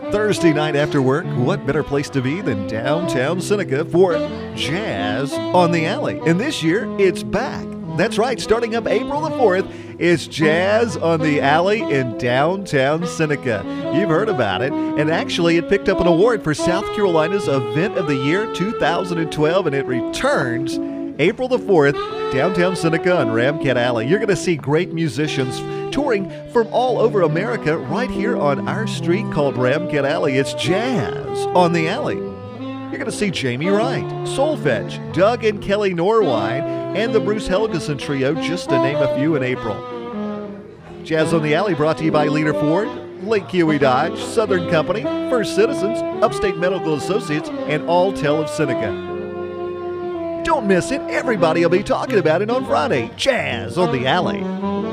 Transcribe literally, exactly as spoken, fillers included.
Thursday night after work, what better place to be than downtown Seneca for Jazz on the Alley? And this year, it's back. That's right, starting up April the fourth, it's Jazz on the Alley in downtown Seneca. You've heard about it, and actually it picked up an award for South Carolina's Event of the Year two thousand twelve, and it returns April the fourth, downtown Seneca on Ramcat Alley. You're going to see great musicians touring from all over America right here on our street called Ramcat Alley. It's Jazz on the Alley. You're going to see Jamie Wright, Soulfetch, Doug and Kelly Norwine, and the Bruce Helgeson Trio, just to name a few, in April. Jazz on the Alley brought to you by Leader Ford, Lake Huey Dodge, Southern Company, First Citizens, Upstate Medical Associates, and Alltel of Seneca. Don't miss it. Everybody will be talking about it on Friday. Jazz on the Alley.